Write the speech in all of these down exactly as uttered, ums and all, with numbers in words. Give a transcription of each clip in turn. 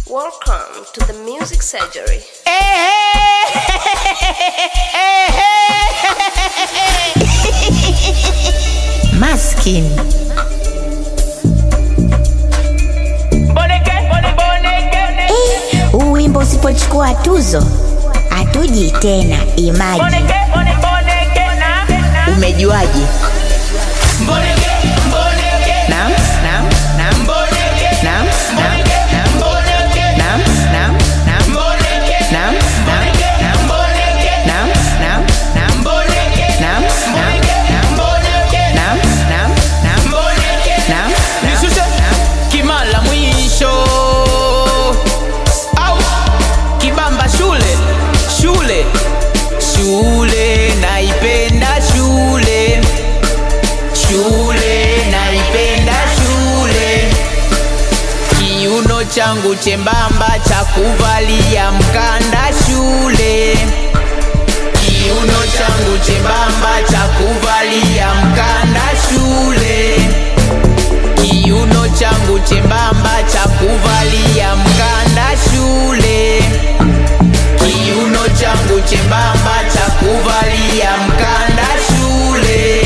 Welcome to the Music Surgery. Maskin huu wimbo usipochukua tuzo hatuji tena. Imagine. Umejuaje? Naam, naam, naam. Naam, naam, naam. Naam, naam, naam. Naam, naam, naam. Naam, naam, naam. Naam, naam, naam. Naam, naam, naam. Naam, nishushe kimala mwisho au kibamba shule shule shule naipenda shule shule naipenda shule kiuno changu chembamba cha kuvalia mkanda shule kiuno changu chembamba cha kuvalia mkanda shule kiuno changu chembamba cha kuvalia mkanda shule kiuno changu chembamba cha kuvalia mkanda shule.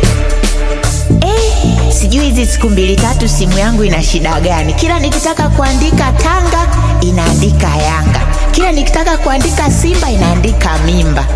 Eh, sijui hizi siku mbili tatu simu yangu ina shida gani? Kila nikitaka kuandika Tanga inaandika Yanga, kila nikitaka kuandika Simba inaandika mimba.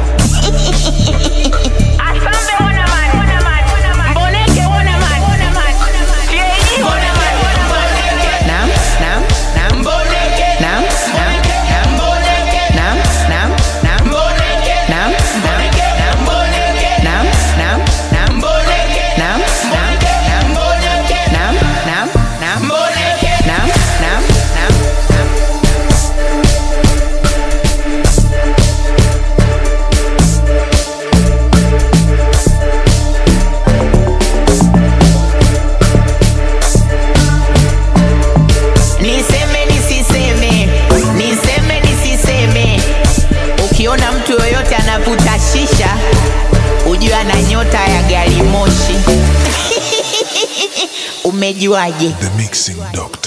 Ukiona mtu yoyote anavuta shisha ujua na nyota ya gari moshi. Umejuaje? The Mixing Doctor.